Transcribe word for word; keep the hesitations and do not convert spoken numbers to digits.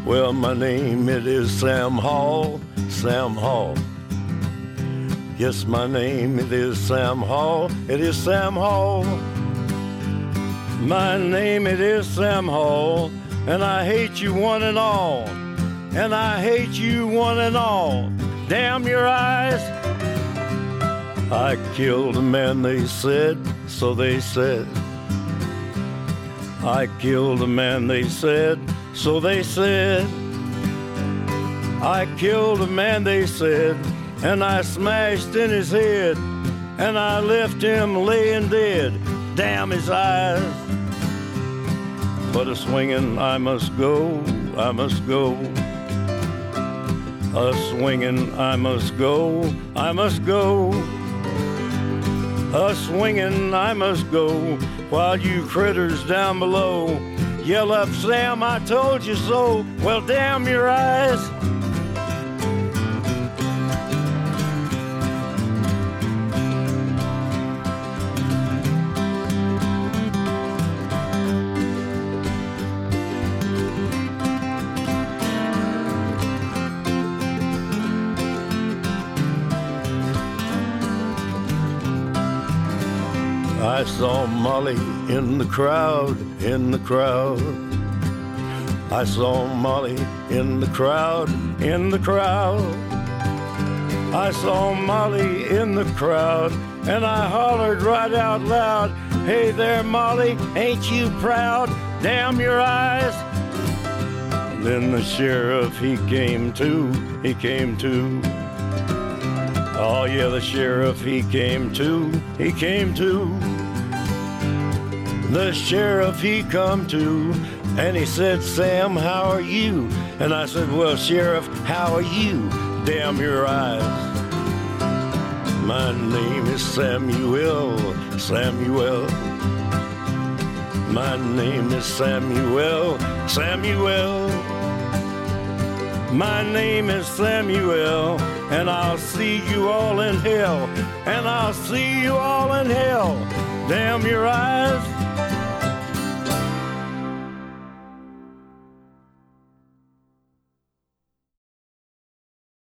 Well, my name, it is Sam Hall, Sam Hall. Yes, my name, it is Sam Hall, it is Sam Hall. My name, it is Sam Hall, and I hate you one and all. And I hate you one and all. Damn your eyes. I killed a man, they said, so they said. I killed a man, they said, so they said. I killed a man, they said, and I smashed in his head, and I left him laying dead. Damn his eyes. But a swinging I must go, I must go. A swinging I must go, I must go. A swinging I must go, while you critters down below yell up, Sam, I told you so. Well, damn your eyes. I saw Molly in the crowd, in the crowd. I saw Molly in the crowd, in the crowd. I saw Molly in the crowd, and I hollered right out loud, hey there, Molly, ain't you proud? Damn your eyes. And then the sheriff, he came to, he came to. Oh yeah, the sheriff, he came to, he came to. The sheriff, he come to, and he said, Sam, how are you? And I said, well, Sheriff, how are you? Damn your eyes. My name is Samuel, Samuel. My name is Samuel, Samuel. My name is Samuel, and I'll see you all in hell, and I'll see you all in hell. Damn your eyes.